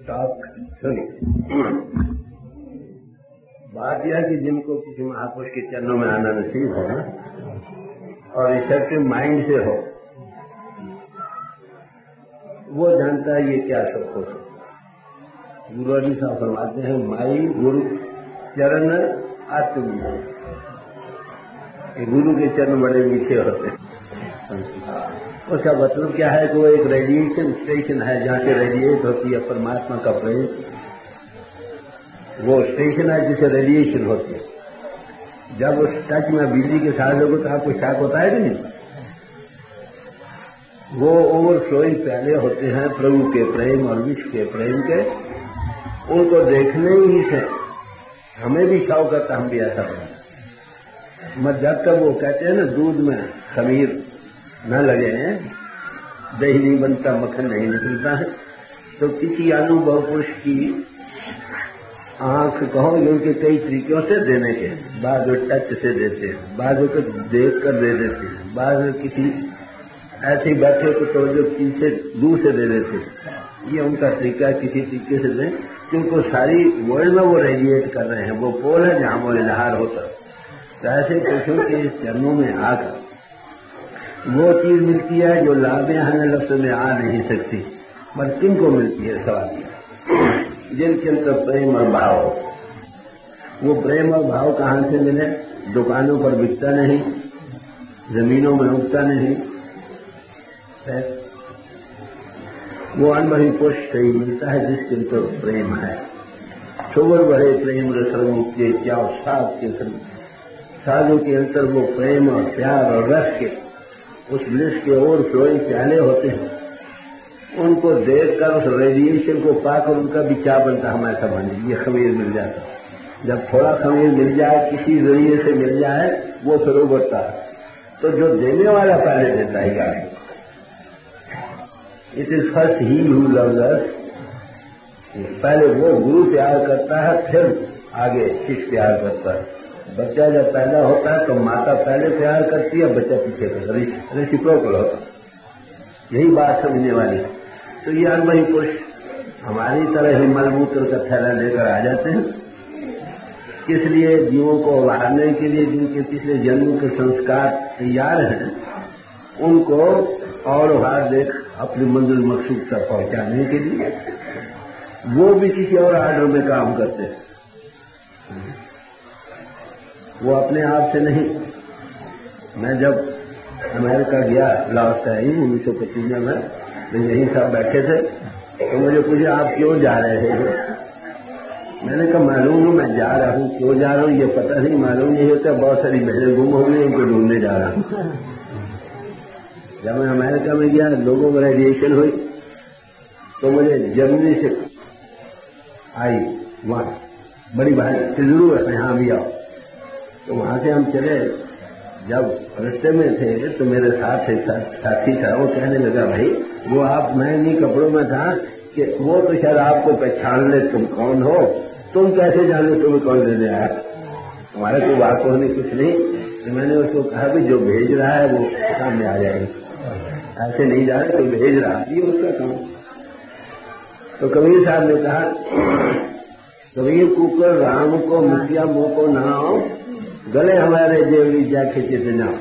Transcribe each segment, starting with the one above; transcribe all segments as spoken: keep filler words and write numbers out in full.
Talk बात यह कि जिनको किसी महापुरुष के चरणों में आना नसीब हो ना और रिसेप्टिव माइंड से हो, वो जानता है ये क्या सब हो सकता। गुरु जी साहब फरमाते हैं, माई गुरु चरण आत्म, गुरु के चरण बड़े मीठे होते हैं। उसका मतलब क्या है कि वो एक रेडिएशन स्टेशन है जहाँ से रेडिएट होती है परमात्मा का प्रेम। वो स्टेशन है जिसे रेडिएशन होती है। जब उस टच में बिजली के साथ लोगों तो आपको शॉक होता है कि नहीं? वो ओवरफ्लोइंग पहले होते हैं प्रभु के प्रेम और विश्व के प्रेम के। उनको देखने ही से हमें भी शौक करता, हम भी ऐसा बना। मत जब तक वो कहते हैं ना दूध में खमीर न लगे हैं, दही नहीं बनता, मक्खन नहीं निकलता है। तो किसी अनुभव पुरुष की आंख कहो, उनके कई तरीकों से देने के, बाद में टच से देते हैं, बाद में कुछ देख कर दे देते हैं, बाद में किसी ऐसे ही बैठे को तो जो पीछे दूर से दे देते हैं। ये उनका तरीका किसी तरीके से दें, क्योंकि सारी वर्ल्ड में वो रेडिएट कर रहे हैं। वो पोल है जहां वो इजहार होता। तो ऐसे पुरुषों के चरणों में आकर वो चीज मिलती है जो लाभे हमें लफ्ज में आ नहीं सकती। पर किन को मिलती है? सवाल जिनके अंदर प्रेम और भाव हो। वो प्रेम और भाव कहां से मिले? दुकानों पर बिकता नहीं, जमीनों में उगता नहीं, वो अनबही पुरुष से ही मिलता है जिसके अंदर प्रेम है। छोवर बड़े प्रेम रसमुक्ति क्या साध के साधु के अंतर वो प्रेम और प्यार और रस के उस ब्लिस के ओवर फ्लोइंग प्याले होते हैं। उनको देखकर उस रेडिएशन को पाकर उनका भी क्या बनता, हम ऐसा बने। ये खमीर मिल जाता, जब थोड़ा खमीर मिल जाए, किसी जरिए से मिल जाए, वो फिर उभरता है। तो जो देने वाला पहले देता है यार, इट इज फर्स्ट ही हू लव्स अस। पहले वो गुरु प्यार करता है, फिर आगे शिष्य प्यार करता है। बच्चा जब पैदा होता है तो माता पहले प्यार करती है, बच्चा पीछे करता है, रेसिप्रोकल होता है। यही बात समझने वाली। तो ये अनबही पुरुष हमारी तरह ही मलमूत्र का थैला लेकर आ जाते हैं। किस लिए? जीवों को उभारने के लिए, जिनके पिछले जन्म के संस्कार तैयार हैं, उनको और उभार देख अपनी मंजिल मकसूद तक पहुंचाने के लिए। वो भी किसी और आर्डर में काम करते हैं, वो अपने आप से नहीं। मैं जब अमेरिका गया लास्ट टाइम उन्नीस सौ पच्चीस में, तो यही सब बैठे थे, तो मुझे पूछे आप क्यों जा रहे हैं? मैंने कहा मालूम हूं मैं जा रहा हूं, क्यों जा रहा हूं ये पता नहीं, मालूम नहीं होता। बहुत सारी बहनें गुम हो गई, उनको ढूंढने जा रहा हूं। जब मैं अमेरिका में गया, लोगों में रेडिएशन हुई, तो मुझे जर्मनी से आई वहां बड़ी बहन सिल्लू है, यहाँ भी आओ। तो वहां से हम चले। जब रास्ते में थे तो मेरे साथ एक साथी था, वो कहने लगा भाई वो आप, मैं इन्हीं कपड़ों में था कि वो तो शायद आपको पहचान ले तुम कौन हो, तुम कैसे जाने तुम्हें कौन लेने आया? हमारे कोई बात को नहीं, कुछ नहीं। तो मैंने उसको कहा भी जो भेज रहा है वो सामने आ जाएगी, ऐसे नहीं जा रहे, तो भेज रहा है, ये उसका काम। तो कबीर साहब ने कहा, कबीर कुकर राम को मुखिया मुंह को ना हो, गले हमारे जेवरी जा खिंचे से ना,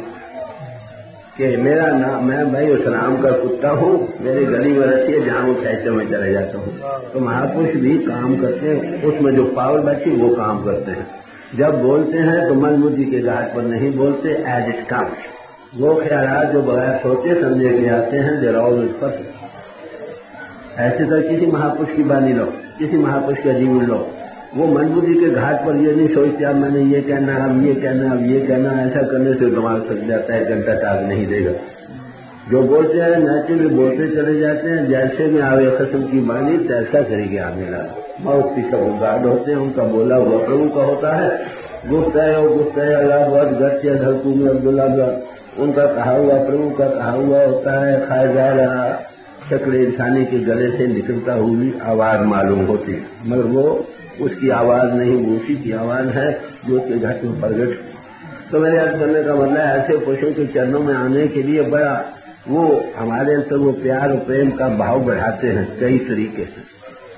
कि मेरा नाम, मैं भाई उस राम का कुत्ता हूँ, मेरी गली में रहती है, जहाँ वो खैचे में चले जाता हूँ। तो महापुरुष भी काम करते हैं, उसमें जो पावर बैठी वो काम करते हैं। जब बोलते हैं तो मन बुद्धि के घाट पर नहीं बोलते, एज इट कम्स। वो ख्याल जो बगैर सोचे समझे के आते हैं, देर ऑलवेज परफेक्ट। ऐसे तो किसी महापुरुष की बानी लो, किसी महापुरुष का जीवन लो, वो मन बुद्धि के घाट पर ये नहीं सोचते अब मैंने ये कहना, अब ये कहना, अब ये कहना। ऐसा करने से दिमाग थक जाता है, घंटा टाग नहीं देगा। जो बोलते हैं नेचुरली बोलते चले जाते हैं, जैसे में आवे कसम की बानी तैसा करेंगे आने लगा। बहुत सी सब गार्ड होते हैं, उनका बोला हुआ प्रभु का होता है। गुप्त है और गुप्त है अल्लाह गत्य धरतू में अब्दुल्ला, उनका कहा हुआ प्रभु का कहा हुआ होता है। खाया रहा शक्ल इंसानी के गले से निकलता हुई आवाज मालूम होती है, मगर वो उसकी आवाज नहीं, वो उसी की आवाज है जो उसके घट में प्रगट। तो मेरे अर्थ करने का मतलब ऐसे पुरुषों के चरणों में आने के लिए बड़ा वो हमारे अंदर वो प्यार और प्रेम का भाव बढ़ाते हैं कई तरीके से।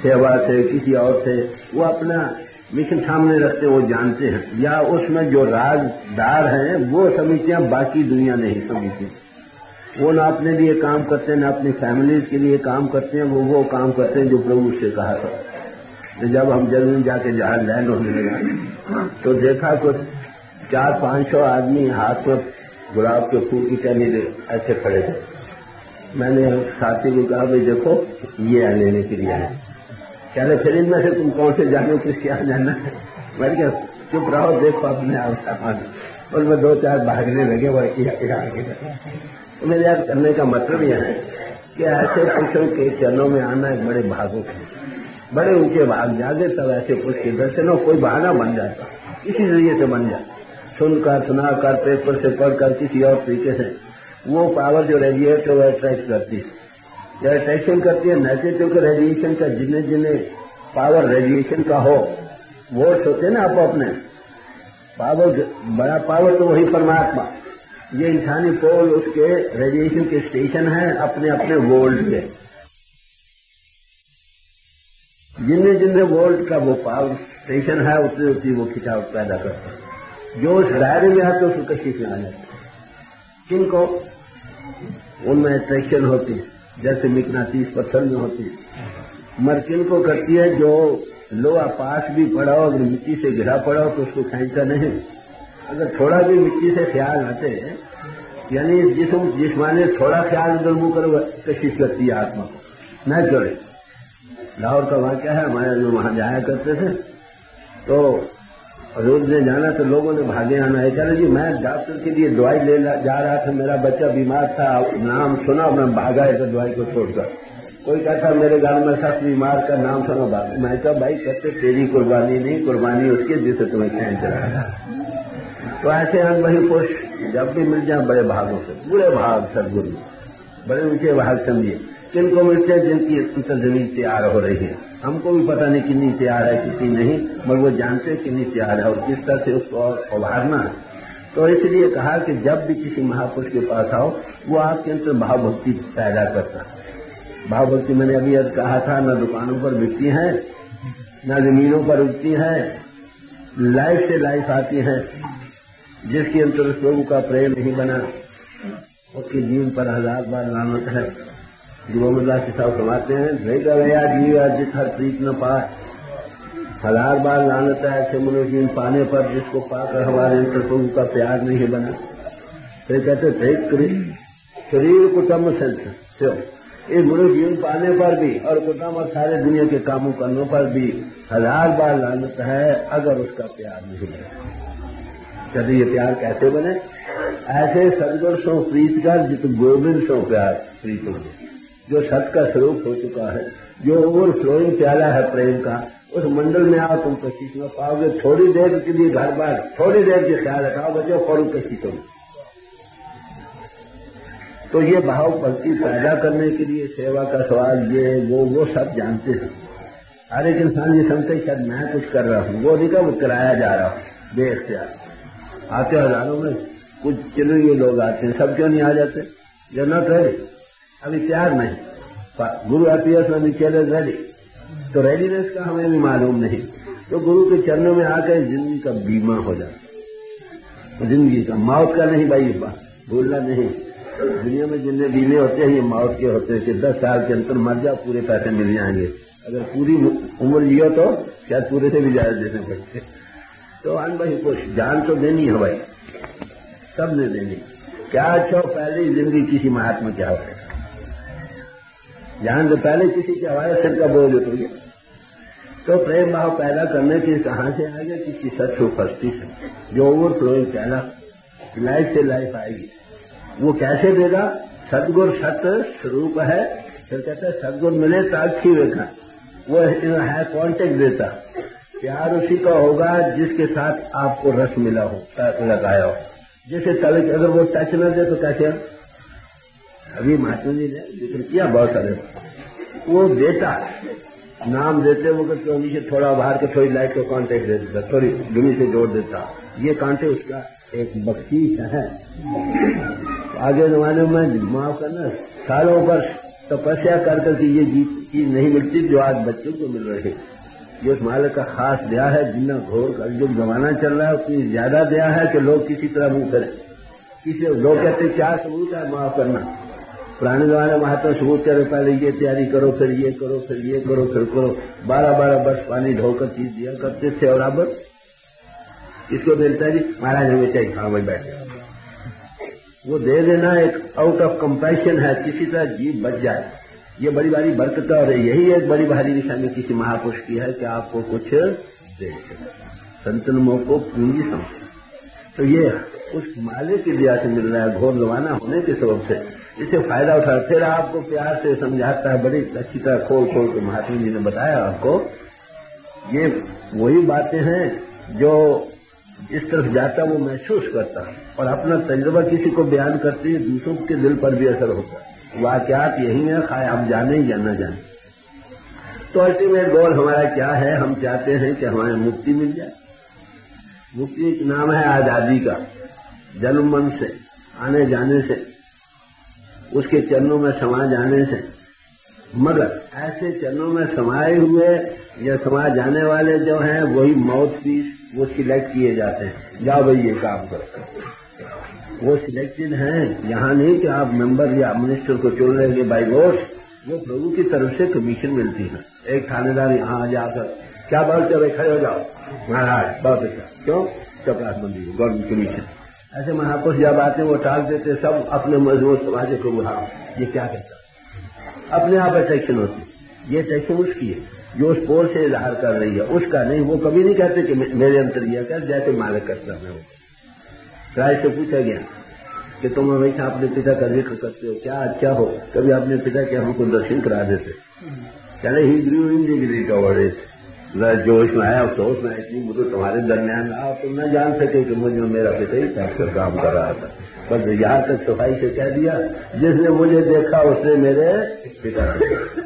सेवा से, किसी और से, वो अपना मिशन सामने रखते, वो जानते हैं, या उसमें जो राजदार हैं वो समितियां बाकी दुनिया नहीं समझती। वो ना अपने लिए काम करते हैं, ना अपनी फैमिलीज के लिए काम करते हैं, वो वो काम करते हैं जो प्रभु से कहा था। तो जब हम जमीन जाके जहां लैंड होने लगा तो देखा कुछ चार पांच सौ आदमी हाथ में गुलाब के फूल की टहनी ऐसे खड़े थे। मैंने साथी को कहा, भाई देखो ये लेने के लिए है। कहले फिर इनमें से तुम कौन से जानो, किसके यहाँ जाना है? मैंने कहा चुप रहो, देखो अपने आप सामान। और मैं दो चार भागने लगे वो आगे। तो मेरे याद करने का मतलब यह है कि ऐसे पुरुषों के चरणों में आना एक बड़े भागों के, बड़े ऊंचे भाग जागे तब ऐसे पुरुष के दर्शन हो। कोई बहाना बन जाता, इसी जरिए से बन जाता, सुनकर सुनाकर पेपर से पढ़कर किसी और तरीके से। वो पावर जो रेडिएट है वो अट्रैक्ट करती है, जब अट्रैक्शन करती है नेगेटिव रेडिएशन का। जिन्हें जिन्हें पावर रेडिएशन का हो, वोट्स होते हैं ना आप अपने पावर, बड़ा पावर तो वही परमात्मा। ये इंसानी पोल उसके रेडिएशन के स्टेशन हैं अपने अपने वोल्ट के। जिन्हें जिन्हें वोल्ट का वो पावर स्टेशन है उतनी उतनी वो खिंचाव पैदा करता है। जो उस दायरे में आते उसको कशिश में आ जाते हैं। किनको उनमें अट्रैक्शन होती है, जैसे मिकनातीस पत्थर में होती है। मर किनको करती है, जो लोहा पास भी पड़ा हो, अगर मिट्टी से घिरा पड़ा हो तो उसको खींचता नहीं। अगर थोड़ा भी मिट्टी से ख्याल आते, यानी जिसम जिस्मानी थोड़ा ख्याल उधर मुंह करो कशिश करती है आत्मा को, न जोड़े। लाहौर का वाक्य है, हमारे जो वहां जाया करते थे तो रोज ने जाना तो लोगों ने भागे आना है। कह रहे जी मैं डॉक्टर के लिए दवाई ले जा रहा था, मेरा बच्चा बीमार था, नाम सुना मैं भागा है तो दवाई को छोड़कर। कोई कहता मेरे गांव में शख्स बीमार का नाम सुना भाग। मैं कहा भाई कहते तेरी कुर्बानी नहीं, कुर्बानी उसकी जिसे तुम्हें खींच रहा है। तो ऐसे हम वही पुरुष जब भी मिल जाए बड़े भागों से, बुरे भाग सदगुरु, बड़े ऊंचे भाग समझिए। किनको मिलते हैं जिनकी अंतर जमीन तैयार हो रही है। हमको भी पता नहीं कितनी तैयार है कितनी नहीं, मगर वो जानते हैं कितनी तैयार है और किस तरह से उसको और उभारना है। तो इसलिए कहा कि जब भी किसी महापुरुष के पास आओ वो आपके अंदर भाव भक्ति पैदा करता है। भाव भक्ति मैंने अभी आज कहा था, न दुकानों पर बिकती है, न जमीनों पर उगती है, लाइफ से लाइफ आती है। जिसके अंतर प्रभु का प्रेम नहीं बना उसके जीवन पर हजार बार लानत है। मोहम्मद के साहब समाते हैं, भेजा गया जीव जिस हर प्रीत न पाए, हजार बार लानत है ऐसे मनुष्य जीवन पाने पर जिसको पाकर हमारे अंतर प्रभु का प्यार नहीं बना। फिर कहते थे शरीर कुटुम्ब से इस मनुष्य जीवन पाने पर भी और कुटुम्ब और सारे दुनिया के कामों करने पर भी हजार बार लानत है अगर उसका प्यार नहीं बना। कहते ये प्यार कैसे बने? ऐसे सदगुण सो प्रीत कर जित गोविंद सो प्यार प्रीत हो, जो सत का स्वरूप हो चुका है, जो ओवर फ्लोइंग प्याला है प्रेम का, उस मंडल में आओ तुम कशिश में पाओगे। थोड़ी देर के लिए घर बार थोड़ी देर के ख्याल रखाओ बच्चों, फौरन कशिश होगी। तो ये भाव भक्ति पैदा करने के लिए सेवा का सवाल ये वो वो सब जानते हैं। हर एक इंसान ये समझते शायद मैं कुछ कर रहा हूँ, वो नहीं का वो कराया जा रहा हूँ बेख्तियार। आते हजारों में कुछ चलो ये लोग आते हैं, सब क्यों नहीं आ जाते? जो न करे अभी तैयार नहीं। गुरु अपीयर्स में चले रेडी, तो रेडीनेस का हमें भी मालूम नहीं। तो गुरु के चरणों में आकर जिंदगी का बीमा हो जाता, जिंदगी का, मौत का नहीं भाई, भूलना नहीं। दुनिया में जितने बीमे होते हैं ये मौत के होते हैं कि दस साल के अंतर मर जाओ पूरे पैसे मिल जाएंगे। अगर पूरी उम्र लियो तो शायद पूरे से भी ज्यादा देने पड़ते। तो अन भाई कुछ जान तो देनी है भाई, सब ने देनी। क्या अच्छा पहले ही जिंदगी किसी महात्मा क्या हो, जान तो पहले किसी के हवाले सिर का बोझ उतर गया। तो प्रेम भाव पैदा करने के कहां से आएगा? किसी सच उपस्थिति से, जो ओवर फ्लोइंग पहला लाइफ से लाइफ आएगी। वो कैसे देगा? सदगुण सत्य स्वरूप है। फिर कहते हैं सदगुण मिले तो अच्छी देखा, वो है कॉन्टेक्ट देता। प्यार उसी का होगा जिसके साथ आपको रस मिला हो, लगाया हो। जैसे तले अगर वो टच न दे तो कैसे? अभी महात्मा जी ने जिक्र किया बहुत सारे, वो देता नाम देते वक्त तो नीचे थोड़ा बाहर के थोड़ी लाइट को कांटेक्ट दे देता, थोड़ी दुनिया से जोड़ देता। ये कांटे उसका एक बख्शीश है। आगे जमाने में माफ करना सालों पर तपस्या कर करके ये जीत चीज नहीं मिलती जो आज बच्चों को मिल रही है। ये उस मालिक का खास दया है, जितना घोर कलयुग जमाना चल रहा है उतनी ज्यादा दया है कि लोग किसी तरह मुंह करें। किसी लोग कहते क्या सबूत है माफ करना। पुराने जमाने में तो सबूत करे, पहले ये तैयारी करो, फिर ये करो, फिर ये करो, फिर करो। बारह बारह बर्ष पानी ढोकर चीज दिया करते थे। और अब इसको मिलता है जी महाराज हमें चाहिए, हाँ वही बैठे। वो दे देना एक आउट ऑफ कंपैशन है, किसी तरह जीव बच जाए। ये बड़ी भारी बरकत है और यही एक बड़ी भारी निशानी किसी महापुरुष की है कि आपको कुछ दे। संतन मोह को पूंजी समझे, तो ये उस मालिक की दया से मिल रहा है, घोर जमाना होने के सबब से। इसे फायदा उठा फिर आपको प्यार से समझाता है, बड़ी अच्छी तरह खोल खोल के महात्मा जी ने बताया आपको। ये वही बातें हैं जो इस तरफ जाता वो महसूस करता है और अपना तजुर्बा किसी को बयान करते ही दूसरों के दिल पर भी असर होता है। वाकयात यही है, खाए आप जाने या न जाने। तो अल्टीमेट गोल हमारा क्या है? हम चाहते हैं कि हमारे मुक्ति मिल जाए। मुक्ति एक नाम है आजादी का, जन्म मन से, आने जाने से, उसके चरणों में समा जाने से। मगर ऐसे चरणों में समाये हुए या समा जाने वाले जो हैं वही माउथ पीस वो सिलेक्ट किए जाते हैं। जाओ भाई ये काम करो। वो सिलेक्टेड हैं, यहाँ नहीं कि आप मेंबर या मिनिस्टर को चुन लेंगे बाई वोट। वो प्रभु की तरफ से कमीशन मिलती है। एक थानेदार यहाँ जाकर क्या बोलते भाई खड़े हो जाओ महाराज, बहुत अच्छा, क्यों? चपरासबंदी गवर्नमेंट कमीशन। ऐसे महापुरुष जब आते वो टाल देते, सब अपने मजबूत समाज को बुढ़ा ये क्या कहता, अपने आप अट्रैक्शन होती। ये अट्रैक्शन उसकी है जो उस पोल से इजहार कर रही है, उसका नहीं। वो कभी नहीं कहते कि मेरे अंतर यह कर, जैसे मालिक करता है। राय से पूछा गया कि तुम हमेशा अपने पिता का जिक्र करते हो, क्या अच्छा हो कभी अपने पिता के हमको दर्शन करा देते। चले ही ग्रू इन डिग्री का वर्ड जोश में आया, अफसोस में इतनी मुझे तुम्हारे दरमियान आप तुम न जान सके कि मुझे मेरा पिता ही कर काम कर रहा था। बस यहाँ तक सफाई से कह दिया, जिसने मुझे देखा उसने मेरे पिता को।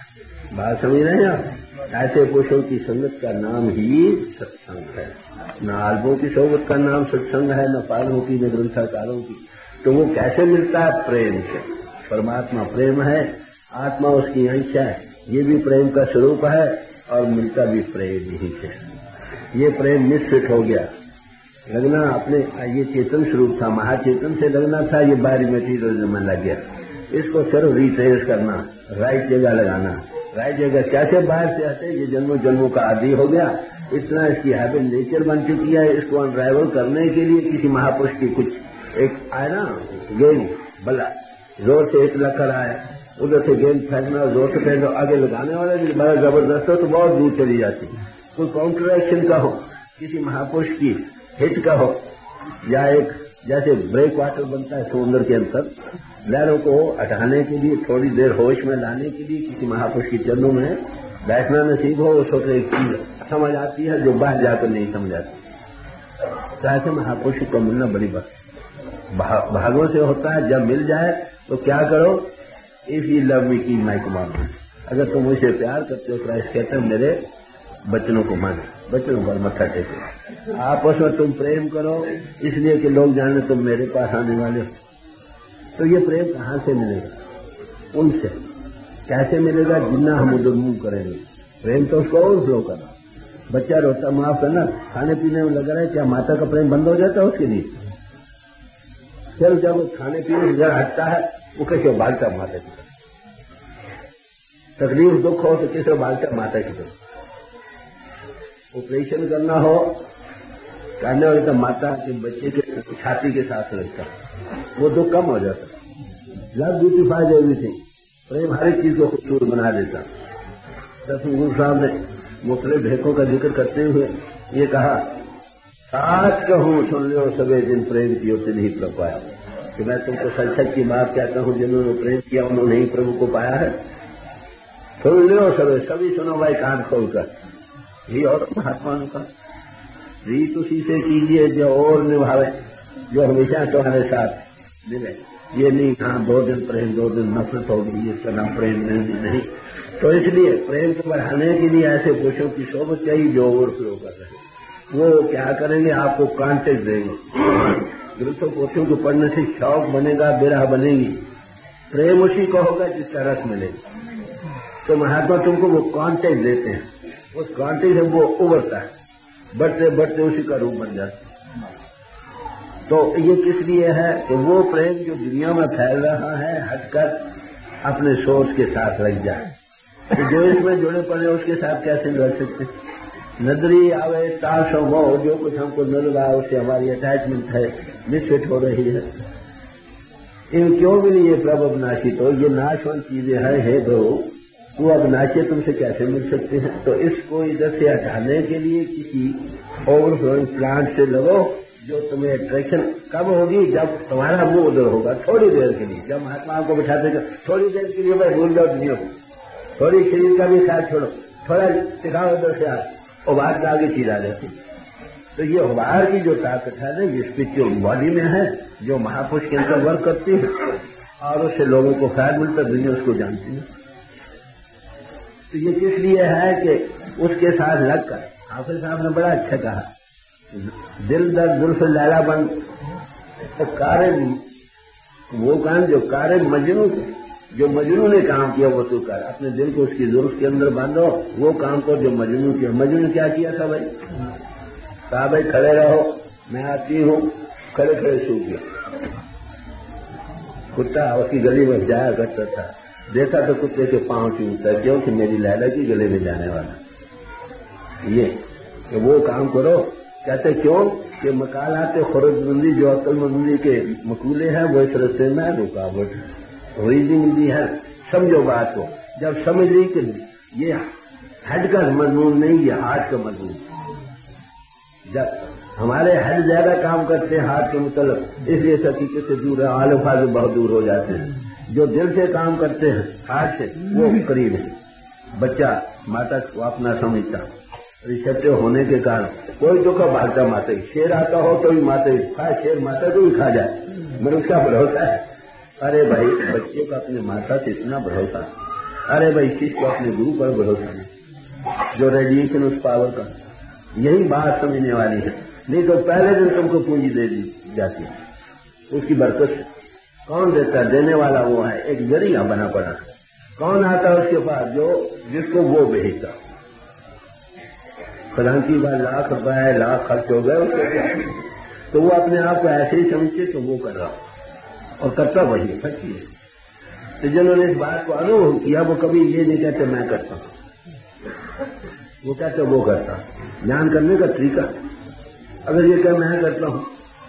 बात समझ रहे हैं आप? ऐसे पुरुषों की संगत का नाम ही सत्संग है। न आल्बों की सोबत का नाम सत्संग है, न पालों की, न ग्रंथकारों की। तो वो कैसे मिलता है? प्रेम से। परमात्मा प्रेम है, आत्मा उसकी अंश है, ये भी प्रेम का स्वरूप है और मिलता भी प्रेम ही से। ये प्रेम मिश्रित हो गया। लगना अपने ये चेतन स्वरूप था, महाचेतन से लगना था, ये बाहरी मटीरियल में लग गया। इसको सिर्फ रिट्रेस करना, राइट जगह लगाना। राइट जगह कैसे बाहर से आते? ये जन्मों जन्मों का आदि हो गया, इतना इसकी हैबिट नेचर बन चुकी है। इसको अनराइवल करने के लिए किसी महापुरुष की कुछ एक आए ना गेंद, भला जोर से एक लकर आए, उधर से गेंद फेंकना, जोर से फेंकना, आगे लगाने वाला भी बड़ा जबरदस्त हो तो बहुत दूर चली जाती। कोई काउंटर एक्शन का हो, किसी महापुरुष की हिट का हो, या एक जैसे ब्रेक वाटर बनता है समुद्र के अंदर, लहरों को हटाने के लिए, थोड़ी देर होश में लाने के लिए किसी महापुरुष के चरणों में बैठना नसीब हो, उस वक्त एक चीज समझ आती है जो बाहर जाकर नहीं समझ आती। तो ऐसे महापुरुष को मिलना बड़ी बात भागों से होता है। जब मिल जाए तो क्या करो? If you love me keep my commandment. अगर तुम मुझसे प्यार करते हो, क्राइस्ट कहते हैं मेरे बच्चों को मानो, बच्चों पर मत्था टेको। आपस में तुम प्रेम करो इसलिए कि लोग जाने तुम मेरे पास आने वाले हो। तो ये प्रेम कहाँ से मिलेगा? उनसे। कैसे मिलेगा? जितना हम उधर मुंह करेंगे। प्रेम तो उसको और फ्लो करना। बच्चा रोता, माफ करना, खाने पीने में लगा रहा है, क्या माता का प्रेम बंद हो जाता है उसके लिए? फिर जब वो खाने पीने से हटता है वो कैसे भागता माता की तरफ। तकलीफ दुख हो तो कैसे भागता माता की तरफ। ऑपरेशन करना हो, करने वाले तो माता के बच्चे के छाती के साथ रहता, वो दुख कम हो जाता। Love ब्यूटीफाइज everything. प्रेम हर एक चीज को खूबसूरत बना देता। दसवें गुरु साहब ने मुख्तलिफ भेकों का जिक्र करते हुए ये कहा, साच कहूं सुन लो सबे दिन प्रेम की होते नहीं प्रभु पाया। कि मैं तुमको सच सच की बात कहता हूं, जिन्होंने प्रेम किया उन्होंने ही प्रभु को पाया है। सुन लो सबे, सभी सुनो भाई कान खोलकर। यही और महात्मा का रीत उसी से कीजिए जो और निभावे, जो हमेशा तुम्हारे साथ मिले। ये नहीं हाँ दो दिन प्रेम दो दिन नफरत होगी, इसका नाम प्रेम नहीं, नहीं। तो इसलिए प्रेम को बढ़ाने के लिए ऐसे पुरुषों की सोबत चाहिए जो ओवरफ्लो कर रहे हैं। वो क्या करेंगे? आपको कांटेक्ट देंगे। ग्रंथों पोथियों को पढ़ने से शौक बनेगा, बिरह बनेगी। प्रेम उसी को होगा जिसका रस मिलेगा। तो महात्मा तुमको वो कांटेक्ट देते हैं, उस कांटेक्ट से वो उभरता है, बढ़ते बढ़ते उसी का रूप बन जाता है। तो ये किस लिए है कि वो प्रेम जो दुनिया में फैल रहा है हटकर अपने सोच के साथ लग जाए। तो जो इसमें जुड़े पड़े उसके साथ कैसे लड़ सकते? नजरी आवे ताशो मोह, जो कुछ हमको नजर आए उससे हमारी अटैचमेंट है, मिसफिट हो रही है। इन क्यों मिली ये प्रभु अविनाशी? तो ये नाशवान चीजें हैं, हे प्रभु तू अविनाशी तुमसे कैसे मिल सकते हैं? तो इसको इधर से हटाने के लिए किसी ओवरफ्लोइंग प्लांट से लगो, जो तुम्हें अट्रैक्शन कब होगी? जब तुम्हारा मुंह उधर होगा थोड़ी देर के लिए। जब महात्माओं को बिठाते थोड़ी देर के लिए भाई भूल जाओ दुनिया को, थोड़ी शरीर का भी ख्याल छोड़ो, थोड़ा सिखाओ उधर से आज, और बात आगे चीज आ जाती। तो ये बाहर की जो ताकत है ना, ये स्पिरिचुअल बॉडी में है, जो महापुरुष के अंदर वर्क करती है और उससे लोगों को फायदा मिलता, दुनिया उसको जानती है। तो ये किस लिए है कि उसके साथ लगकर हाफिज साहब ने बड़ा अच्छा कहा, दिल दर जुल्फ लैला बन, तो कार्य वो काम जो कार्य मजनू जो मजनू ने काम किया वो तू कर, अपने दिल को उसकी जुल्फ के अंदर बांधो, वो काम को जो मजनू किया। मजनू क्या किया था भाई? कहा भाई खड़े रहो, मैं आती हूँ, खड़े खड़े सूख गया। कुत्ता उसकी गली में जाया करता था, देखा तो कुत्ते के पांव चूमता, क्योंकि मेरी लैला की गले में जाने वाला। ये तो वो काम करो। कहते क्यों कि मकालाते खुरदबंदी जो अक्लमंदी के मकूले हैं वो इस रस्ते में रुकावट रीजनिंग है। समझो बात को, जब समझ ली कि ये हेड का मजमून नहीं, ये हार्ट का मजमून। जब हमारे हेड ज्यादा काम करते हैं हार्ट के मतलब, इसलिए हकीकत से दूर है, आलफा से बहुत दूर हो जाते हैं। जो दिल से काम करते हैं हार्ट से, वो करीब है। बच्चा माता को अपना समझता, रिसेप्टिव होने के कारण कोई दुख भागता माता ही। शेर आता हो तो भी माता ही खा, शेर माता को ही खा जाए, मेरे उसका भरोसा है। अरे भाई बच्चे को अपने माता से इतना भरोसा, अरे भाई शिष्य को अपने गुरु पर भरोसा नहीं, जो रेडिएशन उस पावर का। यही बात समझने वाली है। नहीं तो पहले दिन तुमको पूंजी दे दी जाती है, उसकी बरकत से। कौन देता है? देने वाला वो है, एक जरिया बना पड़ा। कौन आता है उसके पास? जो जिसको वो भेजता। फलांकी बार लाख रुपए लाख खर्च हो गए उसको, तो वो अपने आप को ऐसे ही समझते तो वो कर रहा और करता वही है, सच्ची है। तो जिन्होंने इस बात को अनुभव किया वो कभी ये नहीं कहते मैं करता हूं, वो कहते वो करता। ज्ञान करने का तरीका, अगर ये कह मैं करता हूं,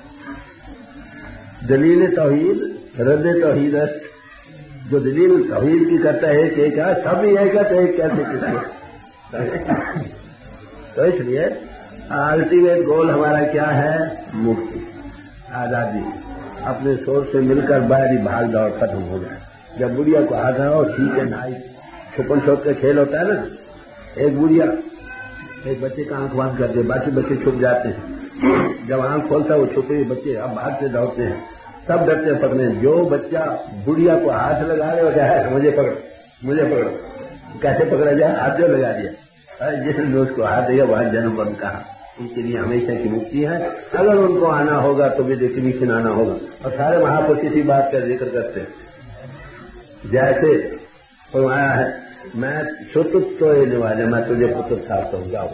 दलील तौहीद रद्द तौहीद, जो दलील तौहीद की करता है कि क्या सब ही है, कहते एक कैसे किसको। तो इसलिए अल्टीमेट गोल हमारा क्या है? मुक्ति, आजादी, अपने सोच से मिलकर बाहरी भाग दौड़ खत्म हो जाए। जब बुढ़िया को हाथ आओ ठीक है नाई छुपन छुप के खेल होता है ना, एक बुढ़िया एक बच्चे का आंख बंद कर दे, बाकी बच्चे छुप जाते हैं। जब आंख खोलता है वो छुपे हुए बच्चे अब भागते दौड़ते हैं, सब डरते पकड़े। जो बच्चा बुढ़िया को हाथ लगा रहे हो जाए, मुझे पकड़ो मुझे पकड़ो, कैसे पकड़ा जाए? हाथ जो लगा दिया, जिसने उसको हाथ दिया वहां जन्म बन कहा। उनके लिए हमेशा की मुक्ति है। अगर उनको आना होगा तो भी डेफिनेशन आना होगा। और सारे महापुरुष इसी बात का जिक्र करते हैं, जैसे फरमाया है मैं सुतुत तो ये निवाजे, मैं तुझे पुत्र साफ समझाऊ।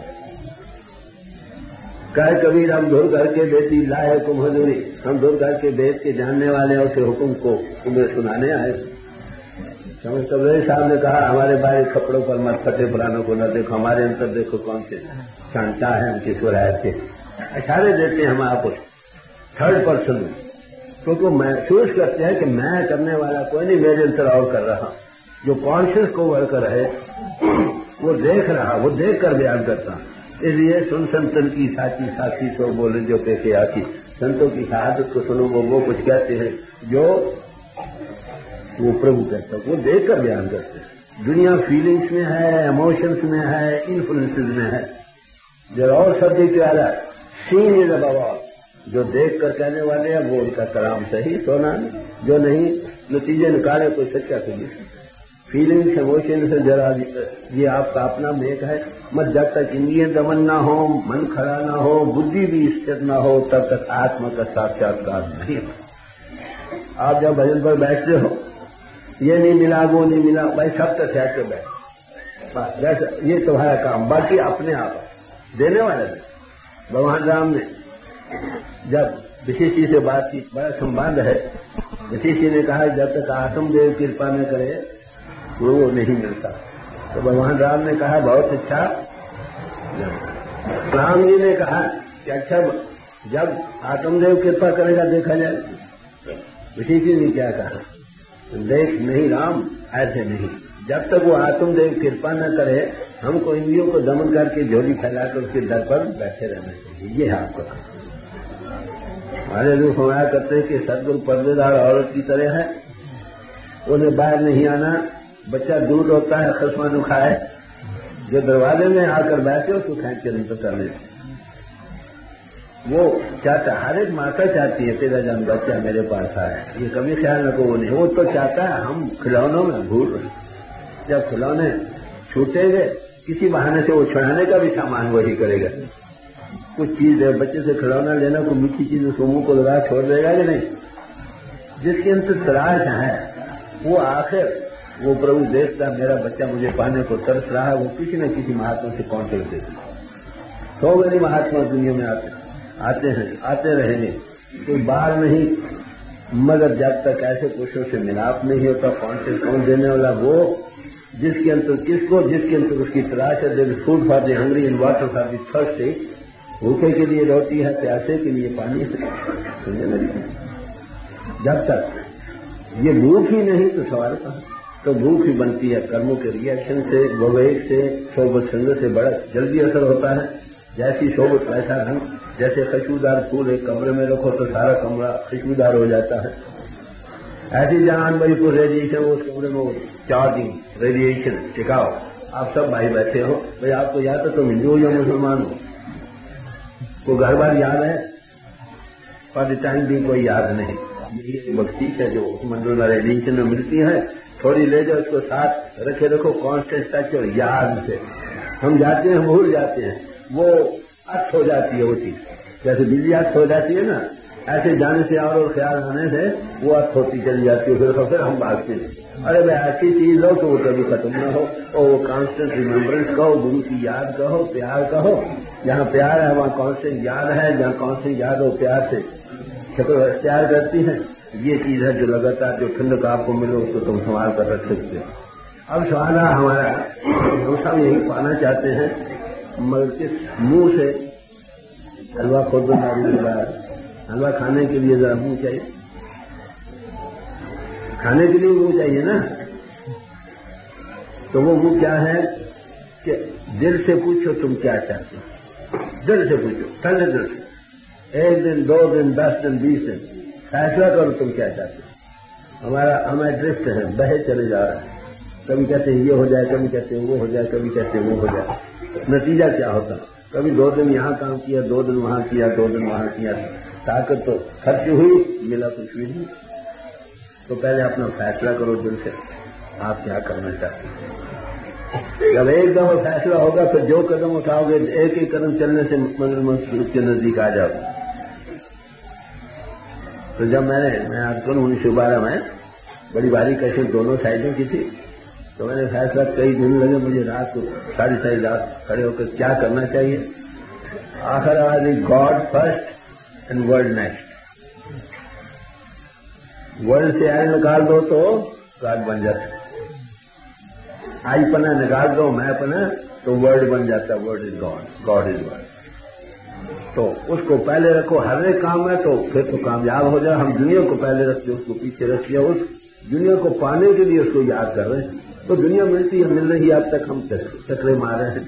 कह कबीर हम धुर करके बेटी लाए तुम हजूरी, हम धुर करके वेद के जानने वाले उसे हुक्म को तुम्हें सुनाने आए। समझ कबीर साहब ने कहा हमारे बारे कपड़ों पर मत फटे पुरानों को न देखो, हमारे अंतर देखो कौन से शांता है उनकी सुरायत के। इशारे देते हैं हम आपको थर्ड पर्सन में, क्योंकि महसूस करते हैं कि मैं करने वाला कोई नहीं, मेरे अंतर और कर रहा। जो कॉन्शियस को वर्कर है वो देख रहा, वो देख कर बयान करता। इसलिए सुन संतन की साची साक्षी सो बोले जो पेशे आती। संतों की शहादत को सुनो, वो वो कुछ कहते हैं जो वो प्रभु कहता है, वो देख कर बयान करते हैं। दुनिया फीलिंग्स में है, इमोशंस में है, इन्फ्लुएंसेस में है। जो और सब्जेक्ट वाला सीन इज अबव ऑल, जो देख कर कहने वाले हैं वो उनका कलाम सही सोना, जो नहीं नतीजे निकाले कोई सच्चा कहिए। फीलिंग्स इमोशंस से जरा ये आपका अपना मेक है मत। जब तक इंद्रिय दमन ना हो, मन खड़ा ना हो, बुद्धि भी स्थिर ना हो, तब तक आत्मा का साक्षात्कार नहीं हो। आप जब भजन पर बैठते हो, ये नहीं मिला वो नहीं मिला, भाई सब तक ठहर के बैठ, जैसे ये तुम्हारा काम, बाकी अपने आप देने वाले ने। भगवान राम ने जब विशिष्टी से बात की, बड़ा संबंध है, विशिष्टी ने कहा जब तक आत्मदेव कृपा न करे तो वो नहीं मिलता। तो भगवान राम ने कहा बहुत अच्छा। राम जी ने कहा कि अच्छा जब आत्मदेव कृपा करेगा देखा जाए। विशिष्टी ने क्या कहा, देख नहीं राम, ऐसे नहीं, जब तक वो आत्मदेव कृपा न करे हमको इंद्रियों को दमन करके झोली फैलाकर उसके दर पर बैठे रहना चाहिए। ये है आपका काम। हमारे लोग हमारा करते हैं कि सदगुरु पर्देदार औरत की तरह है, उन्हें बाहर नहीं आना, बच्चा दूध होता है खसमा खाए, जो दरवाजे में आकर बैठे उसको खेच के नहीं तो कर लेते। वो चाहता, हर एक माता चाहती है तेरा जन्म बच्चा मेरे पास आए, ये कभी ख्याल रखो वो नहीं, वो तो चाहता है हम खिलौनों में भूल रहे। जब खिलौने छूटेंगे किसी बहाने से वो छुड़ाने का भी सामान वही करेगा। कुछ चीज है, बच्चे से खिलौना लेना, कोई मीठी चीज उसको मुंह को लगा छोड़ देगा कि नहीं। जिसके अंदर तलाश है वो आखिर वो प्रभु देखता मेरा बच्चा मुझे पाने को तरस रहा है, वो किसी न किसी महात्मा से कॉन्टेक्ट देती। सौ बड़ी महात्मा दुनिया में आते आते हैं, आते रहेंगे, कोई बाहर नहीं, मगर जब तक ऐसे पुरुषों से मिलाप नहीं होता कॉन्टेक्ट कौन देने वाला, वो जिसके अंतर किसको, जिसके अंतर उसकी तलाश है। There is food for the hungry and water for the thirsty, भूखे के लिए रोटी है, प्यासे के लिए पानी है। समझे मेरी? जब तक ये भूख ही नहीं तो सवाल कहा, तो भूख ही बनती है कर्मों के रिएक्शन से, विवेक से, शोभत संग से बड़ा जल्दी असर होता है। जैसी शोभत वैसा ढंग, जैसे खुशबूदार फूल एक कमरे में रखो तो सारा कमरा खुशबूदार हो जाता है। ऐसी जहां बड़ी को रेडिएशन उस कमरे में चार्जिंग रेडिएशन टिकाओ। आप सब भाई बैठे हो, भाई आपको याद है तुम हिंदू हो या मुसलमान हो, को घर बार याद है, पर टाइम भी कोई याद नहीं। ये भक्ति है जो मंदिर में रेडिएशन में मिलती है, थोड़ी ले जाओ उसको साथ रखे रखो, कॉन्स्टेंट टच और याद से हम जाते हैं, भूल जाते हैं, वो अस्त हो जाती है। वो चीज जैसे बिजली अस्त हो जाती है ना, ऐसे जाने से और, और ख्याल आने से वो अस्त होती चली जाती है। फिर फिर हम भागते हैं, अरे भाई ऐसी चीज लो तो वो कभी खत्म न हो, और वो कॉन्स्टेंट रिमेम्बरेंस कहो, गुरु की याद कहो, प्यार कहो। जहाँ प्यार है वहाँ कॉन्स्टेंट याद है, जहाँ कॉन्स्टेंट याद हो प्यार से प्यार करती है। ये चीज है जो लगातार जो ठंडक आपको मिले उसको तुम संभाल कर रख सकते हो। अब सवाल है हमारा, हम सब यही पाना चाहते हैं, मगर किस मुंह से हलवा खोदो नारी के बाद, हलवा खाने के लिए जरा मुंह चाहिए, खाने के लिए मुंह चाहिए ना। तो वो मुंह क्या है कि दिल से पूछो तुम क्या चाहते हो, दिल से पूछो, ठंडे दिल से। एक दिन, दो दिन, दस दिन, बीस दिन, फैसला करो तुम क्या चाहते हो। हमारा हमारे दृष्ट है, बहे चले जा रहा है, कभी कहते हैं ये हो जाए, कभी कहते हैं वो हो जाए, कभी कहते हैं वो हो जाए। नतीजा क्या होता, कभी दो दिन यहाँ काम किया, दो दिन वहां किया, दो दिन वहां किया, ताकत तो खर्च हुई, मिला कुछ भी नहीं। तो पहले अपना फैसला करो दिल से, आप क्या करना चाहते हैं। जब एक दफा फैसला होगा फिर जो कदम उठाओगे, एक एक कदम चलने से मंजिल के नजदीक आ जाओगे। तो जब मैंने मैं आजकल उन्नीस सौ बारह में बड़ी भारी कशिश दोनों साइडों की थी, तो मैंने फैसला, कई दिन लगे मुझे, रात को सारी सारी रात खड़े होकर क्या करना चाहिए। आखिर आवाज, God first and world next. World से आई निकाल दो तो गॉड बन जाता, आई पना निकाल दो, मैं पना, तो वर्ल्ड बन जाता, world is God, God is world. तो उसको पहले रखो हर एक काम में, तो फिर तो कामयाब हो जाए। हम दुनिया को पहले रखते, उसको पीछे रखिए, उस दुनिया को पाने के लिए उसको याद कर रहे हैं। तो दुनिया मिलती है, मिल रही है, अब तक हम चक्रे मारे हैं।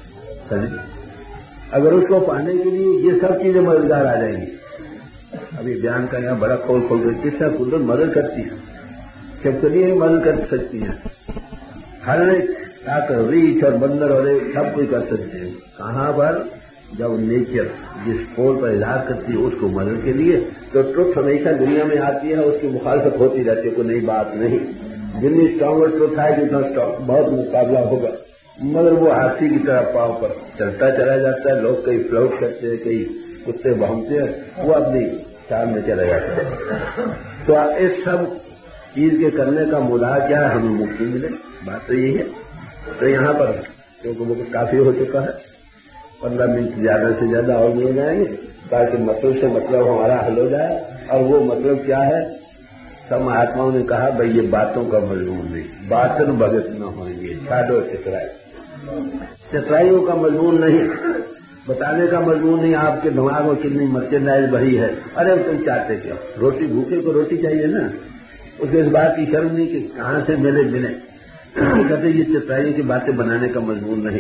अगर उसको पाने के लिए ये सब चीजें मददगार आ जाएंगी। अभी बयान का यहाँ बड़ा खोल खोल कर कितना कुदरत मदद करती है, सब चलिए मदद कर सकती है। हर एक आकर रीछ और बंदर और सब कोई कर सकते हैं। कहाँ पर, जब नेचर जिस पोल पर इलाज करती है उसको मदद के लिए, तो ट्रुथ हमेशा दुनिया में आती है, उसकी मुखालफत होती रहती है, कोई नई बात नहीं। जितनी स्ट्रांगर ट्रुथ है जितना बहुत मुकाबला होगा, मगर वो हाथी की तरह पांव पर चलता चला जाता है। लोग कई फ्लाउट करते हैं, कई कुत्ते भौंकते हैं, वो अपनी चाल में चला जाता है। तो इस सब चीज के करने का मुद्दा क्या है, हमें मुक्ति मिले, बात तो यही है। तो यहाँ पर क्योंकि वो काफी हो चुका है, पंद्रह मिनट ज्यादा से ज्यादा और मिल जाएंगे ताकि मतलब से मतलब हमारा हल हो जाए। और वो मतलब क्या है, सब महात्माओं ने कहा भाई ये बातों का मजमून नहीं, बातन भगत न होंगे, छाड़ो चित्राई। चित्राइयों का मजमून नहीं, बताने का मजमून नहीं। आपके दिमाग में कितनी मर्चेंडाइज भरी है, अरे तुम चाहते क्या, रोटी भूखे को रोटी चाहिए ना, उसके इस बात की शर्म नहीं कि कहां से मिले मिले। कहते ये चित्राइयों की बातें बनाने का मजमून नहीं,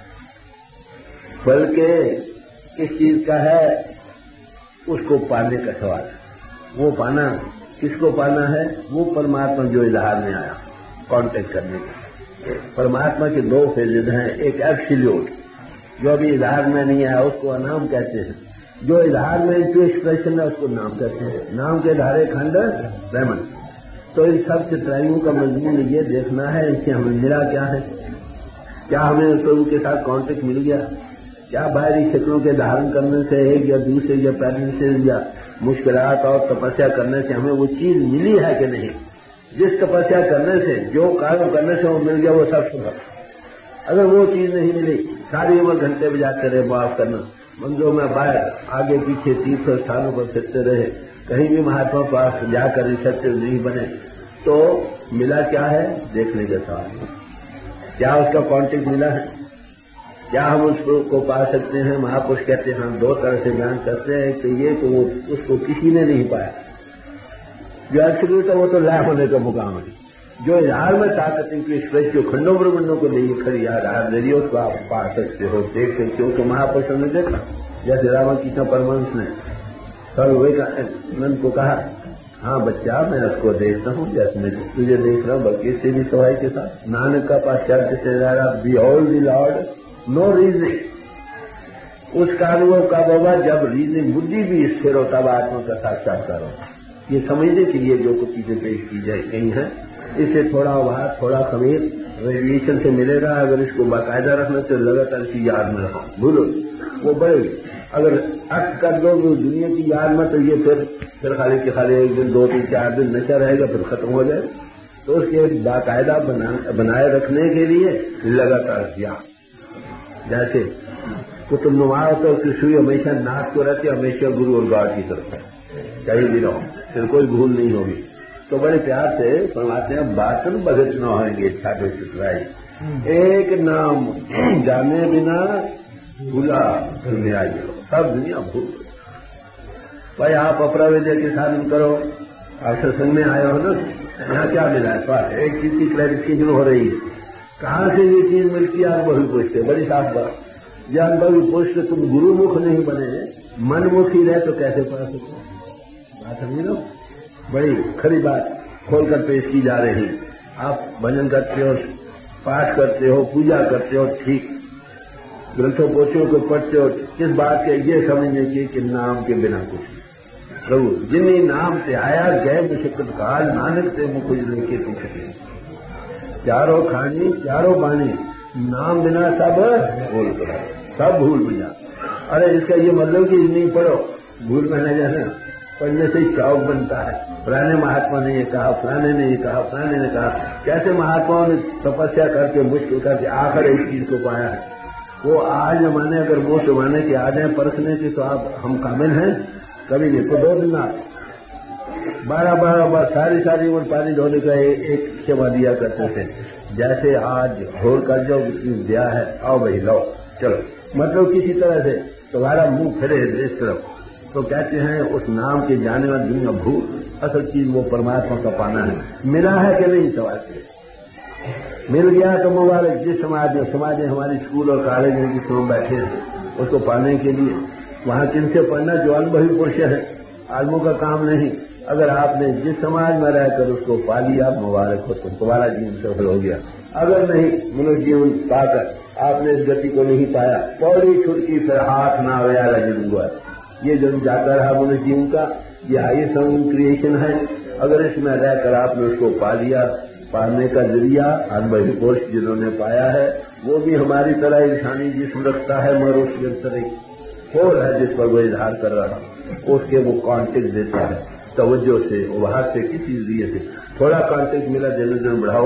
बल्कि किस चीज का है उसको पाने का सवाल। वो पाना किसको पाना है, वो परमात्मा जो इजहार में आया कांटेक्ट करने का। परमात्मा के दो फेजेज हैं, एक एब्सोल्यूट जो अभी इजहार में नहीं आया उसको अनाम कहते हैं, जो इजहार में जो एक्सप्रेशन है उसको नाम कहते हैं। नाम के धारे खंड ब्रह्मन। तो इन सब चित्राइयों का मजमून ये देखना है इनसे हमें मिला क्या है, क्या हमें प्रभु के साथ कांटेक्ट मिल गया, क्या बाहरी क्षेत्रों के धारण करने से एक या दूसरे या पैदल से या मुश्किलात और तपस्या करने से हमें वो चीज मिली है कि नहीं। जिस तपस्या करने से, जो कार्य करने से वो मिल गया वो सब सुना। अगर वो चीज नहीं मिली, सारी उम्र घंटे बजाते रहे माफ करना, मंदिरों में बाहर आगे पीछे तीर्थ स्थानों पर फिरते रहे, कहीं भी महात्मा पास जाकर रिसर्च नहीं बने, तो मिला क्या है देखने के साथ। क्या उसका कॉन्टेक्ट मिला है, क्या हम उसको पा सकते हैं। महापुरुष कहते हैं हम दो तरह से ज्ञान करते हैं कि ये तो वो उसको किसी ने नहीं पाया, जो एब्सोल्यूट है वो तो लय होने का मुकाम है, जो इजहार में ताकत इनकी स्पेस जो खंडों ब्रह्मंडों को लिए खड़ी आधार दे रही है उसको आप पा सकते हो, देख सकते हो। तो महापुरुषों ने देखा, जैसे रामकृष्ण परमहंस ने कल विवेकानंद को कहा, हाँ बच्चा मैं उसको देखता हूँ जैसे मैं तुझे देख रहा हूँ, बल्कि इससे भी सवाई के साथ नानक का पाश्चात्य से जा रहा behold the lord no reasoning. उसका अनुभव कब होगा जब रीजनिंग बुद्धि भी स्थिर हो, तब आत्मा का साक्षात्कार हो। ये समझने के लिए जो कुछ चीजें पेश की जाए गई हैं, इससे थोड़ा वाद थोड़ा खमीर रेडिएशन से मिलेगा। अगर इसको बाकायदा रखना तो लगातार इसकी याद में रखो, भूलो वो बढ़ेगी। अगर अट कर दो दुनिया की याद में तो ये फिर फिर खाली के खाली एक दिन दो तीन चार दिन नशा रहेगा, फिर खत्म हो जाए। तो उसके बाकायदा बना, बनाए रखने के लिए लगातार याद, जैसे कुतुबनुमा तो उसकी सुई हमेशा नाक को रहती, हमेशा गुरु और गॉड की तरफ है, कहीं भी रहो फिर कोई भूल नहीं होगी। तो बड़े प्यार से फरमाते हैं बातन भगत न होंगे छाटे चित्राई, एक नाम जाने बिना भूला दुनिया, सब दुनिया भूल। भाई आप अपरा विद्या के साधन करो, आप सत्संग में आए हो ना, यहाँ क्या मिला है, एक चीज की क्लैरिफिकेशन हो रही है, कहां से ये चीज मिलती है अनुभवी पूछते, बड़ी साफ बात। यह अनुभवी पूछते तुम गुरुमुख नहीं बने, मनमुखी रहे तो कैसे पढ़ सको, बात समझ लो, बड़ी खरी बात खोलकर पेश की जा रही। आप भजन करते हो, पाठ करते हो, पूजा करते हो, ठीक, ग्रंथों पोथियों को पढ़ते हो, किस बात के ये समझने की कि नाम के बिना कुछ नहीं। प्रभु जिन्हीं नाम से आया गए मुशक्कत काल, नानक से मुख के पीछे चारों खानी चारों बाणी, नाम बिना सब भूल करा, सब भूल बुझा। अरे इसका ये मतलब कि नहीं पढ़ो भूल में न जाना, पढ़ने से ही शौक बनता है। फलाने महात्मा ने ये कहा, फलाने ने ये कहा, फलाने ने कहा, कैसे महात्माओं ने तपस्या करके मुश्किल करके आखिर एक चीज को पाया है। वो आज जमाने अगर वो जमाने के आ जाए परखने के तो आप हम काबिल हैं, कभी नहीं। तो दो दिन आप बारह बारह बार सारी सारी उम्र पानी धोने का एक सेवा दिया करते थे, जैसे आज होर कर जाओ दिया है, आओ भाई लो चलो, मतलब किसी तरह से तुम्हारा मुंह फिरे इस तरफ। तो कहते हैं उस नाम के जाने वाली दुनिया भूल, असल चीज वो परमात्मा का पाना है। मिला है कि नहीं सवाल से, मिल गया तो मुबारक। जिस समाज में समाज में हमारे स्कूल और कॉलेज में जिस लोग बैठे हैं उसको पाने के लिए वहां किनसे पढ़ना, जो अनुभवी पुरुष है, आदमों का काम नहीं। अगर आपने जिस समाज में रहकर उसको पा लिया मुबारक हो, तुम तुम्हारा जीवन सफल हो गया। अगर नहीं मनुष्य जीवन पाकर आपने इस गति को नहीं पाया, पौड़ी छुटकी फिर हाथ ना आया रजूंगा, ये जो जाता रहा मनुष्य जीवन का, ये हाईएस्ट क्रिएशन है। अगर इसमें रहकर आपने उसको पा लिया, पाने का जरिया अनुभवी पुरुष जिन्होंने पाया है, वो भी हमारी तरह इंसानी जिस्म रखता है, मगर उसके अंदर एक होल है जिस पर वो इजहार कर रहा, उसके वो कॉन्टेक्ट देता है तवज्जो से, वहां से किसी जरिए से थोड़ा कॉन्टेक्ट मिला, दिन दिन बढ़ाओ,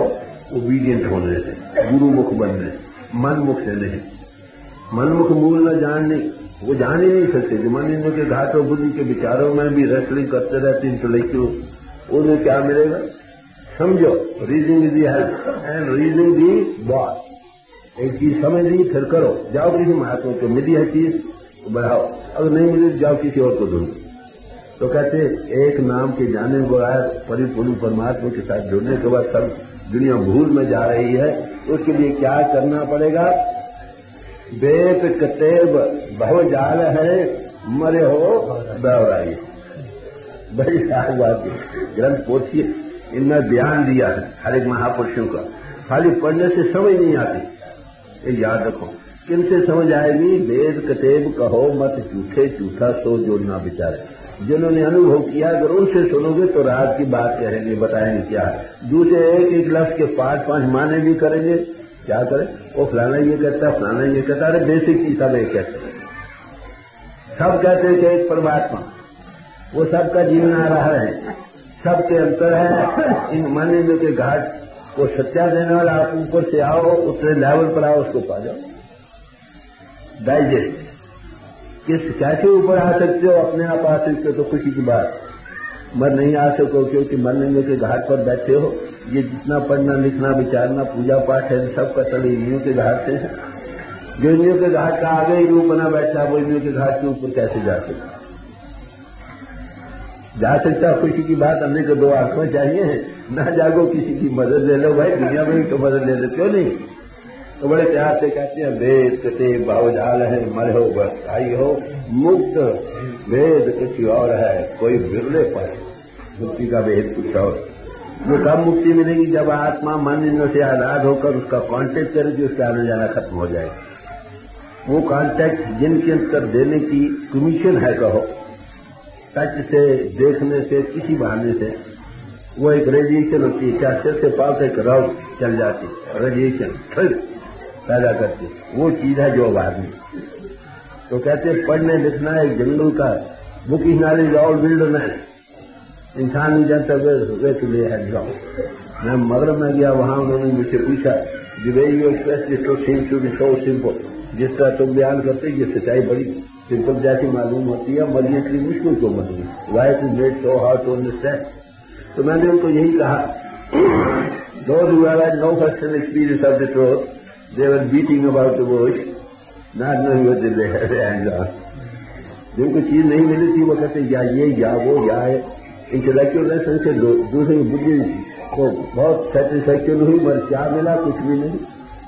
ओबीडियंट होने से, गुरु मुख बनने, मन मुख से नहीं। मन मुख मूल न जानने, वो जान ही नहीं सकते। जो मन इंद्रियों के घाट और बुद्धि के विचारों में भी रेसलिंग करते रहते इंटेलेक्चुअल, उन्हें क्या मिलेगा? समझो, reasoning is the help and reasoning the boss. एक चीज समझ ली फिर करो, जाओ किसी महात्मा को, मिली है चीज बढ़ाओ, अगर नहीं मिली जाओ किसी और को ढूंढो। तो कहते एक नाम के जाने बगैर परिपूर्ण परमात्मा के साथ जुड़ने के बाद सब दुनिया भूल में जा रही है। उसके लिए क्या करना पड़ेगा? बेप कतेब बहु जाल है मरे हो बहराई। बड़ी सारी बात है, ग्रंथ पोथी इनमें बयान दिया है हर एक महापुरुषों का। खाली पढ़ने से समझ नहीं आती, ये याद रखो। किनसे समझ आएगी? वेद कतेब कहो मत झूठे, झूठा सो जो ना विचारे। जिन्होंने अनुभव किया अगर उनसे सुनोगे तो रात की बात कहेंगे, बताएंगे क्या है। दूसरे एक एक लफ्ज के पांच पांच माने भी करेंगे, क्या करें? वो फलाना ये कहता है, फलाना ये कहता है। अरे बेसिक चीज सब एक कहते हैं, सब कहते हैं कि एक परमात्मा, वो सबका जीवन आ रहा है, सबके अंतर है। इन मन इंद्रियों के घाट को सत्या देने वाला आप ऊपर से आओ, उतने लेवल पर आओ, उसको पा जाओ। डाइजेस्ट किस कैसे ऊपर आ सकते हो? अपने आप आ सकते हो तो खुशी की बात, मर नहीं आ सको क्योंकि मन इंद्रियों के घाट पर बैठे हो। ये जितना पढ़ना लिखना विचारना पूजा पाठ है सबका तल इंद्रियों के घाट से है। जो इंद्रियों के घाट का आगे ही रूप बना बैठा वो इंद्रियों के घाट के ऊपर कैसे जा सकता? जा सकता? खुशी की बात, हमने तो दो आंखें चाहिए हैं, ना जागो किसी की मदद ले लो भाई, दुनिया में भी तो मदद ले लो, क्यों नहीं? तो बड़े प्यार से कहते हैं वेद कते बावजाल है मर हो बस आई हो मुक्त। वेद कुछ और है, कोई बिरले पर मुक्ति का वेद कुछ और। वो कब मुक्ति मिलेगी? जब आत्मा मन इंद्रियों से आजाद होकर उसका कांटेक्ट करेगी, उसका आने जाना खत्म हो जाएगा। वो कांटेक्ट जिनके अंतर देने की कमीशन है, कहो टच से, देखने से, किसी बहाने से, वो एक रेडिएशन होती है, क्या सिर से पास एक रव चल जाती, रेडिएशन फिर पैदा करती, वो चीज है जो बाद में। तो कहते हैं पढ़ने लिखना एक जंगल का book is knowledge all wilderness. इंसान नहीं जानता वे के लिए है जाओ। मैं मगरब में गया, वहां उन्होंने मुझसे पूछा the way you express this too seems to be so simple. जिस तरह तुम बयान करते ये सच्चाई बड़ी सिंपल जैसी मालूम होती है, मगर ये इतनी मुश्किल क्यों मालूम? Why it is made so hard to understand? तो मैंने उनको यही कहा, those who have had no personal experience of the truth, they were beating about the bush, not knowing what they had hands on. जिनको चीज नहीं मिली थी वो कहते या ये या वो या है। इंटेलेक्चुअल लेसन से दूसरी बुद्धि को बहुत सेटिस्फैक्शन हुई, मगर क्या मिला? कुछ भी नहीं।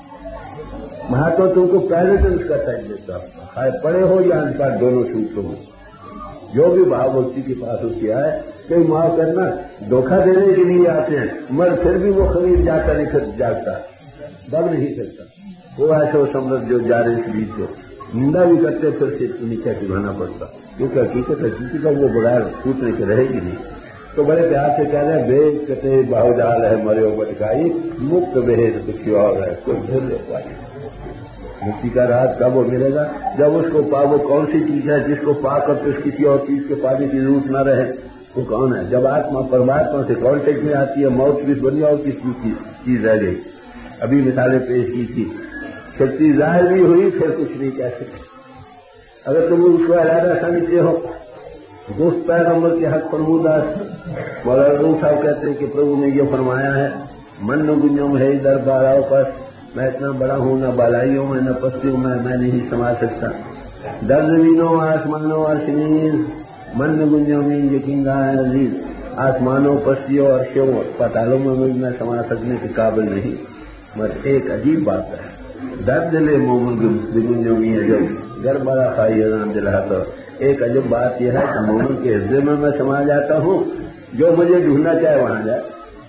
महात्मा तुमको पहले से उसका टाइम देता, चाहे पढ़े हो या अनपढ़, दोनों सूत्रों में जो भी भाव भक्ति के पास हो किया है, कोई माफ करना धोखा देने के लिए आते हैं, मगर फिर भी वो खरीद जाता नहीं, फिर जागता दब नहीं सकता। वो ऐसे समझ जो जा रहे इस बीच को निंदा भी करते, फिर सिर नीचे चुभाना पड़ता, क्योंकि हकीकत हकीकत का वो बगैर छूटने के रहेगी नहीं। तो बड़े प्यार से कह रहे हैं वेद कते बाहुजाल है मरे बटकाई, मुक्त वेद कुछ और है, कोई भूल ले पाए। मुक्ति का राज कब वो मिलेगा? जब उसको पा, वो कौन सी चीज है जिसको पाकर तो किसी और चीज के पाने की जरूरत न रहे? वो कौन है? जब आत्मा परमात्मा से कॉन्टेक्ट में आती है, मौत भी बनी और किसी चीज रह गई। अभी मिसालें पेश की थी, शक्ति जाहिर भी हुई, फिर कुछ नहीं कह सकते। अगर तुम उसको अलहदा समझते हो, दोस्त पैगंबर के हक फरमूदास मौलाना साहब कहते हैं कि प्रभु ने यह फरमाया है, मन न गुंजम है दरबाराओं पर, मैं इतना बड़ा हूं, न बालाइयों में न पस्तियों में, मैं नहीं समा सकता। दर जमीनों आसमानों अर्शनीज, मन न गुंजम यकीन अजीज, आसमानों पस्तियों अर्शों पतालों में मैं समा सकने के काबिल नहीं। मगर एक अजीब बात है, दर्द ले मोमन गुंजमी है, जब घर बड़ा खाई दिला तो एक अजब बात यह है कि मोमन के हृदय में मैं समा जाता हूँ, जो मुझे ढूंढना चाहे वहां जाए।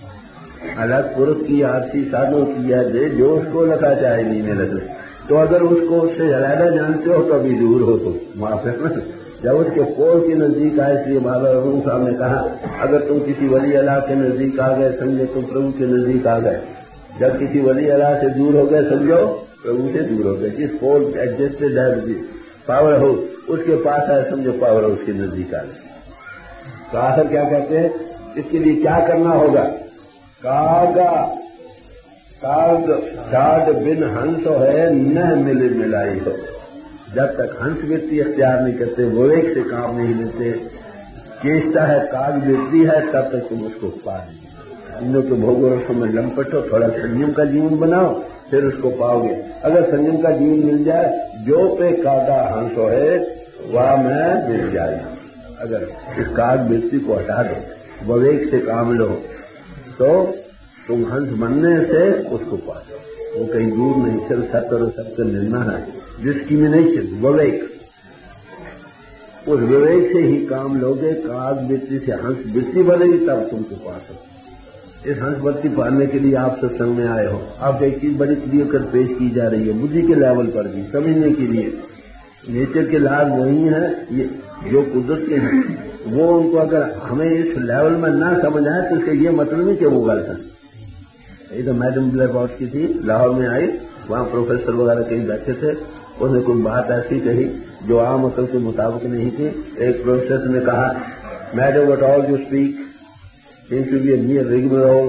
अलग पुरुष की आपसी साधों की याद है, जो उसको लगा चाहे नहीं मिले तो, तो अगर उसको उससे अलहदा जानते हो तो अभी दूर हो तो माफ रखना। जब उसके पोल के नजदीक आए, इसलिए बाबा रूम साहब ने कहा अगर तुम किसी वली अल्लाह के नजदीक आ गए समझो तुम प्रभु के नजदीक आ गए, जब किसी वली अल्लाह से दूर हो गए समझो प्रभु से दूर हो गए। जिस पोल एडजस्टेड है पावर हाउस उसके पास आए समझो पावर हाउस के नजदीक आ गए। तो आखिर क्या कहते हैं, इसके लिए क्या करना होगा? कागा काग ठाड बिन हंस है न मिले मिलाई हो। जब तक हंस वृत्ति अख्तियार नहीं करते, विवेक से काम नहीं लेते, चेष्टा है काग वृत्ति है, तब तक तुम उसको पा नहीं। इन लोग के भोग रसों में लंपट हो, थोड़ा संयम का जीवन बनाओ, फिर उसको पाओगे। अगर संयम का जीवन मिल जाए, जो पे कागा हंस है वह मैं मिल जाए। अगर इस काग वृत्ति को हटा दो, विवेक से काम लो, तो तुम हंस बनने से उसको पा दो। वो कहीं दूर नहीं, चल सत्य और सत्य निर्णय है, डिस्क्रिमिनेशन, विवेक। उस विवेक से ही काम लोगे, काग वृत्ति से हंस वृत्ति बनेगी, तब तुमको पा सकते। इस हंस वृत्ति पाने के लिए आप सत्संग में आए हो, आपको एक चीज बड़ी क्लियर कर पेश की जा रही है, बुद्धि के लेवल पर भी समझने के लिए। नेचर के लाभ वही है, ये जो कुदरत के हैं, वो उनको अगर हमें इस लेवल में ना समझ आए तो इसका ये मतलब नहीं कि वो गलत है। ये तो मैडम ब्लैक बॉस की थी, लाहौर में आई, वहां प्रोफेसर वगैरह कहीं बैठे थे, उसने कोई बात ऐसी कही जो आम अकल के मुताबिक नहीं थी। एक प्रोफेसर ने कहा, madam what all you speak seems to be a mere rigmarole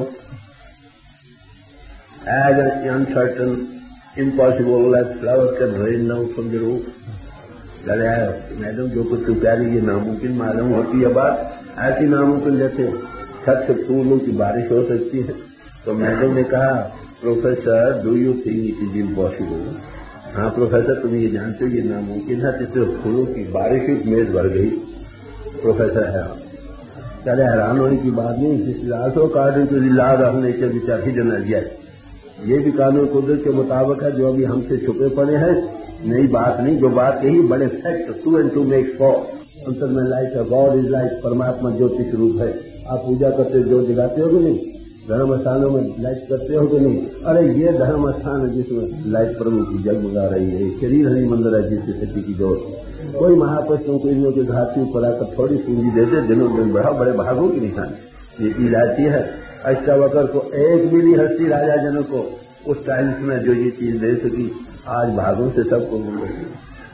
as uncertain, impossible as flowers can rain down from the roof। चले आए, मैडम जो कुछ तू कह रही है नामुमकिन मालूम होती है बात, ऐसी नामुमकिन जैसे छत से फूलों की बारिश हो सकती है। तो मैडम ने कहा, professor do you think it is impossible? हाँ प्रोफेसर, तुम ये जानते हो ये नामुमकिन है, जिससे फूलों की बारिश ही मेज भर गई। प्रोफेसर है, चले हैरान होने की बात नहीं, जिस लाश according to the laws of nature which are hidden as yet. ये भी कानून कुदरत के मुताबिक है, जो अभी हमसे छुपे पड़े हैं। नई बात नहीं, जो बात यही बड़े fact, two and two makes four. अंतर में लाइट है, गॉड इज लाइट, परमात्मा ज्योति स्वरूप है। आप पूजा करते जो जगाते हो कि नहीं, धर्म स्थानों में लाइट करते हो कि नहीं? अरे ये धर्म स्थान है जिसमें लाइट प्रभु की जगमगा रही है, शरीर हरि मंदिर है जिससे शक्ति की जोर। कोई महापुरुष तुमको इन लोगों के घाट के ऊपर आकर थोड़ी पूंजी दे दे, दिनों दिन बढ़ा, बड़े भागों की निशानी ये चीज आती है। अष्टावक्र को एक मिली हस्ती राजा जनों को उस टाइम्स में जो ये चीज दे सकी, आज भागों से सबको मिल रही।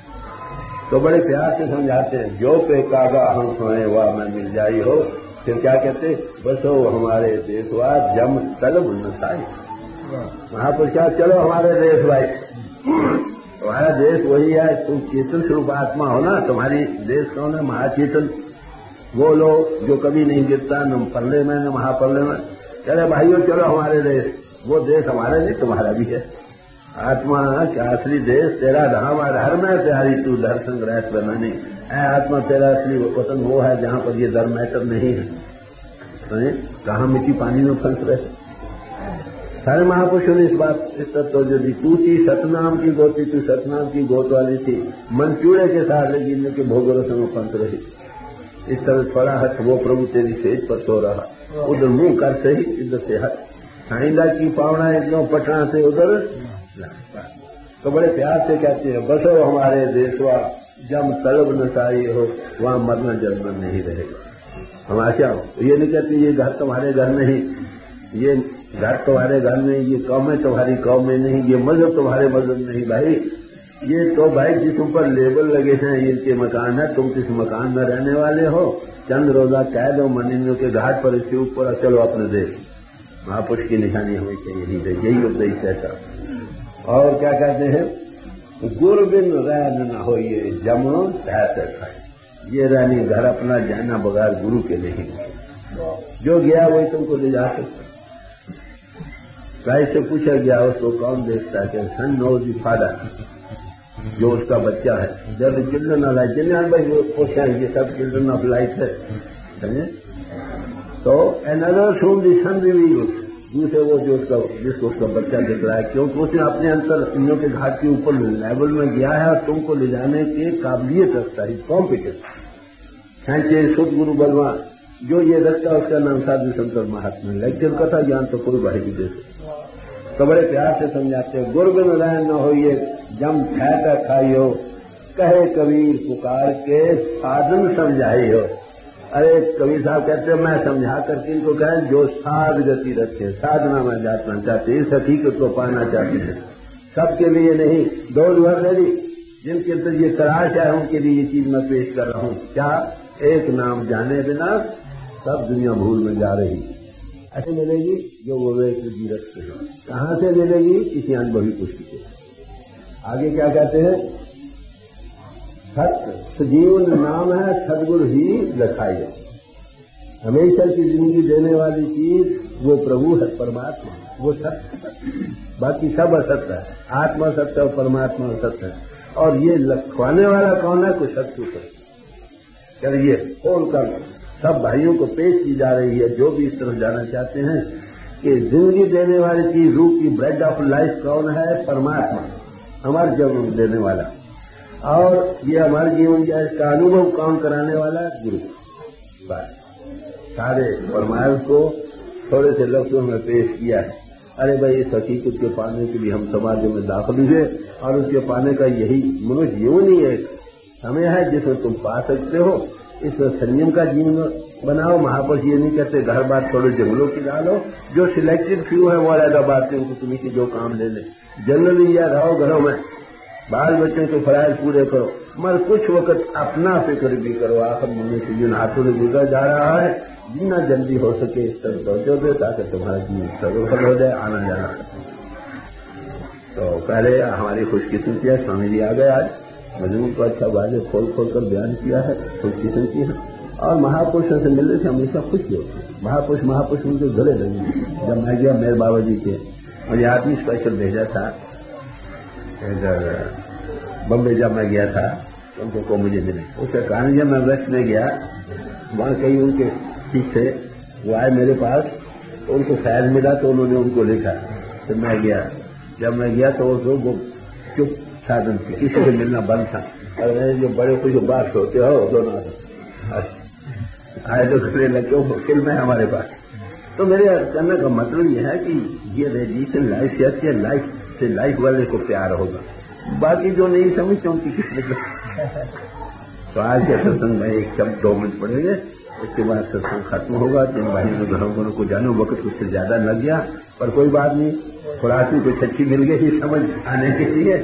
तो बड़े प्यार से समझाते हैं, जो पे कागा हम सोए वह मैं मिल जाई हो। फिर क्या कहते, बसो हमारे देशवा जम तलब नसाई। महापुरुष क्या, चलो हमारे देश भाई, तुम्हारा देश वही है, तुम चेतन स्वरूप आत्मा हो ना, तुम्हारी देश कौन है? महाचेतन। वो लोग जो कभी नहीं गिरता, न पल्ले में न महापल्ले में। चले भाइयों चलो हमारे देश, वो देश हमारा नहीं तुम्हारा भी है। आत्मा क्या असली देश तेरा धाम हर में प्यारी तू दर्शन ग्रह बनानी है। आत्मा तेरा असली वतन वो है जहां पर ये धर्म मैटर नहीं है। कहाँ मिट्टी पानी में फंस रहे। सारे महापुरुषों ने इस बात इस तत्व जो दी, तू थी सतनाम की गोती, तू सतनाम की गोत वाली थी, मंचूड़े के साथ लगी इनके भोग रसों में फंस रही। इस तरह थोड़ा हथ वो प्रभु तेरी सेज पर सो रहा, उधर मुंह कर सही इधर से हट, साइंदा की पावना एकदम पटना से उधर। तो बड़े प्यार से कहते हैं, बसो हमारे देशवा जब तलब नसाई हो, वहां मरना जन्म नहीं रहेगा। हम आशा हो ये नहीं कहते ये घर तुम्हारे घर में ही, ये घर तुम्हारे घर में, ये कौमें तुम्हारी कौम में नहीं, ये मजहब तुम्हारे मजहब नहीं। भाई ये तो भाई जिस ऊपर लेबल लगे हैं इनके मकान है, तुम किस मकान में रहने वाले हो? चंद रोजा कह दो मनिंदों के घाट पर, इसके ऊपर चलो अपने देश। महापुरुष की निशानी हमें चाहिए, यही उपदेश ऐसा। और क्या कहते हैं, गुरु बिन रैन न हो ये जमो ऐसे खाए। ये रहनी घर अपना जाना बगैर गुरु के नहीं, जो गया वही तुमको ले जा सकता। गाय से पूछा गया उसको कौन देखता है, सन नोज द फादर, जो उसका बच्चा है। जब चिल्ड्रन ऑफ लाइफ, चिल्ड्रन भाई वो पूछा है, ये सब चिल्ड्रन ऑफ लाइफ है, समझे? तो another sun the sun reveals, दूसरे वो जो उसका जिसको उसका बच्चा दिख रहा है, क्योंकि उसने अपने अंतर इन के घाट के ऊपर लेवल में गया है और तुमको ले जाने की काबिलियत रखता है, कॉम्पिटेंस। सांचे शुद्ध गुरु बलवा जो ये रखता है उसका नाम साधु शंकर महात्मा। लेक्चर कथा ज्ञान तो कोई भाई भी दे सकता। तो बड़े प्यार से समझाते हैं, गुरु बिन रैन न हो ये जम ठहका खाइयो, कहे कबीर पुकार के साधन समझाई हो। अरे कबीर साहब कहते हैं, मैं समझा करके इनको कहें जो साध गति रखे, साधना में जाना चाहते हैं, इस हकीकत को पाना चाहते हैं। सबके लिए नहीं, दो वर्ग जिनके अंदर ये तलाश है उनके लिए ये चीज मैं पेश कर रहा हूं। क्या? एक नाम जाने बिना सब दुनिया भूल में जा रही। ऐसे मिलेगी जो विवेक बुद्धि रखते हैं। कहाँ से मिलेगी? किसी अनुभवी पुष्टि से। आगे क्या कहते हैं? सत्य सजीवन नाम है, सदगुरु ही लखाई। हमेशा की जिंदगी देने वाली चीज वो प्रभु है, परमात्मा, वो सत्य। बाकी सब असत्य है। आत्मा सत्य और परमात्मा सत्य है। और ये लखवाने वाला कौन है? कुछ सत्य है। चलिए खोलकर सब भाइयों को पेश की जा रही है, जो भी इस तरफ जाना चाहते हैं, कि जिंदगी देने वाली चीज, रूह की ब्रेड ऑफ लाइफ कौन है? परमात्मा, हमारे जीवन देने वाला। और ये हमारे जीवन का इसका अनुभव कौन कराने वाला? गुरु। बस सारे परमार्थ को थोड़े से लफ्जों में पेश किया है। अरे भाई, इस हकीकत के पाने के लिए हम समाज में दाखिल हुए और उसके पाने का यही मनुष्य जीवन ही एक समय है जिसमें तुम पा सकते हो। इस संयम का जीवन बनाओ। महापुरुष ये नहीं कहते घर बात थोड़े जंगलों की डालो। जो सिलेक्टेड फ्यू है वो अलग बात है, उनको तुम्हें की जो काम ले ले। जनरली या रहो घरों में, बाल बच्चों के फराइज पूरे करो, मगर कुछ वक्त अपना फिक्र भी करो। आखिर मुझे से जिन हाथों से गुजर जा रहा है, जितना जल्दी हो सके इस तरह पहुंचो दे, ताकि तुम्हारा जीवन सफल हो जाए, आना जाना। तो पहले हमारी खुशकिस्मती है, स्वामी जी आ गए आज। मजमून को अच्छा बाजे खोल खोल कर बयान किया है, खुशकिस्मती है। और महापुरुषों से मिलने से हमेशा खुशी होती है। महापुरुष महापुरुष उनके गले लगे। जब मैं गया मेरे बाबा जी के, मुझे आदमी स्पेशल भेजा था इधर बम्बई, जब मैं गया था उनको को मुझे मिले। उसके कारण जब मैं वेस्ट में गया, वहां कई उनके ठीक थे, वो आए मेरे पास, तो उनको फैज मिला तो उन्होंने उनको लिखा। तो मैं गया, जब मैं गया तो वो वो चुप साधन थी, किसी से मिलना बंद था। और जो बड़े कुछ बात होते हो दोनों आए तो खड़े लगे फिल्म है हमारे पास। तो मेरे कहने का मतलब यह है कि ये रेडिएशन लाइफ से लाइफ से लाइफ वाले को प्यार होगा, बाकी जो नहीं समझते उनकी किस मतलब। तो आज के सत्संग में एक शब्द दो मिनट पड़ेंगे, उसके बाद सत्संग खत्म होगा। जिन भाइयों को घरों घरों को जानो, वक्त उससे ज्यादा लग गया, पर कोई बात नहीं, खुराकी कुछ अच्छी मिल गई समझ आने के लिए।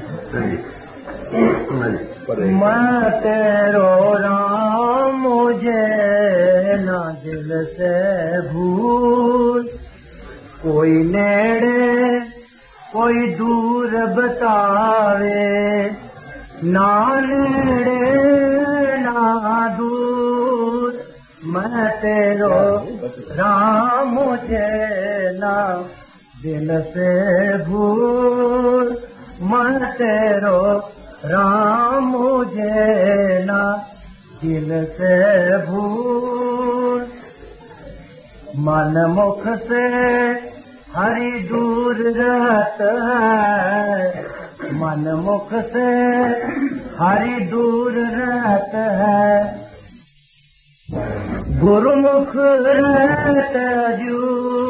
मैं तेरो राम मुझे ना दिल से भूल, कोई नेड़े कोई दूर बतावे, ना नेड़े ना दूर। मैं तेरो राम मुझे ना दिल से भूल, मैं तेरो राम मुझे ना दिल से भूल। मन मुख से हरि दूर रहत है, मन मुख से हरि दूर रहत है, गुरुमुख रहत जू।